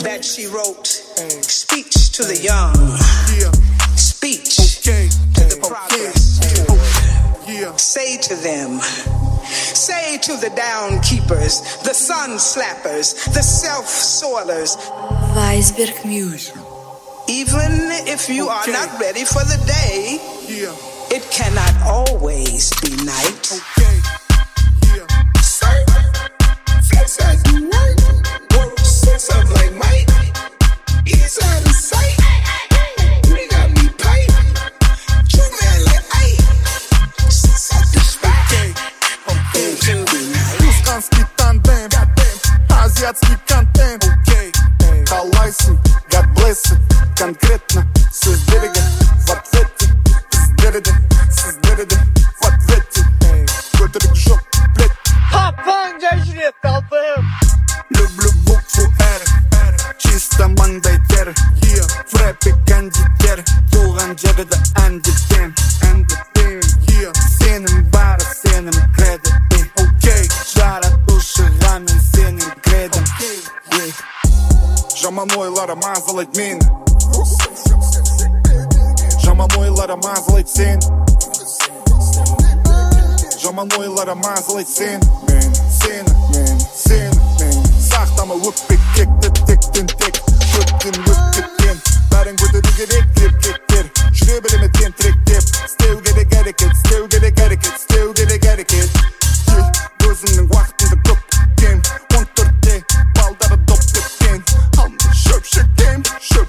that she wrote, Speech to the Young, Speech to the Progress. Say to them, say to the down keepers, the sun slappers, the self-soilers, Weisberg Music. Even if you are not ready for the day, it cannot always be night. Flex as you work, work six up like Mike. He's out of sight. We got me pipe. You man like Ike. Six up the spot. Тусканский тандем, азиатский контент. Халайсы, God bless it. Конкретно, все с берега, в ответе. Спереди, спереди, в ответе. Какой-то рюкзак, блядь. Люблю букву R, чисто маңдай тер. В рэпе кондитер, туған жерде әндетем. Сенің бары, сенің кредит. Жаратушыға мен сенің кредит. Жаман ойлары мазалайды мені, жаман ойлары мазалайды сен. Жаман ойлары мазалайды сен. Мен сені сақтама өкпек кекті тектен тек. Көптен өт кеткен бәрін көтеру керек еркектер. Жүре береме тентіректеп. Істеу керек әрекет, істеу керек әрекет, істеу керек әрекет. Өзімнің уақытымды көп кеткен. 14-те балдары доп кеткен. Алды шөп шеккен.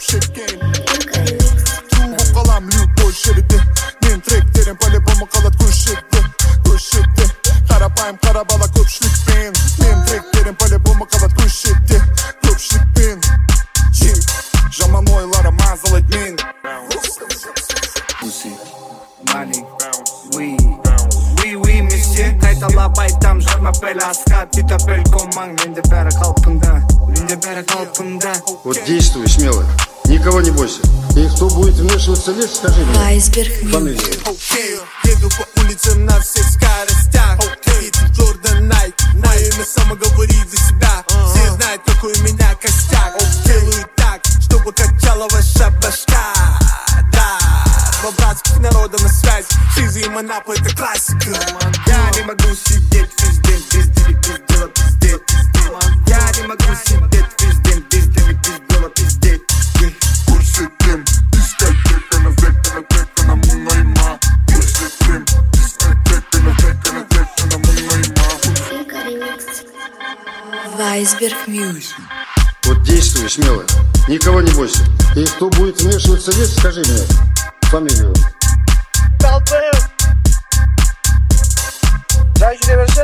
Туып қалам любой жерде. Мен тректерім по-любому қалады көшеде. Қарапайым қара бала көпшілікпен. Мен тректерім по-любому қалады көшеде. Көпшілікпен. Жаман ойлары мазалайды мені. Pussy, money, we месье. Қайталап айтам жарма пәл асқа. Питапель комаң, менде бәрі қалпында. Вот действуй смело, никого не бойся. И кто будет вмешиваться в лес, скажи мне. Weisberg Фамилию. Еду по улицам на всех скоростях. Едет Jordan Nike. Мое имя само говорит за себя. Все знают, какой у меня костяк. Делаю так, чтобы качала ваша башка. Да, два братских народа на связь. Шиза и Манапа — это классика. Я не могу сидеть весь день, пиздела, пиздеть. Я не могу сидеть весь день, пиздела, пиздеть. Көрсетем, дискотеканы, веканы, мұңайма. Көрсетем, дискотеканы, веканы, мұңайма. Weisberg Music. Вот действуй смело, никого не бойся. И кто будет вмешиваться в лес, скажи мне. Фамилию. Sen şuraya versene.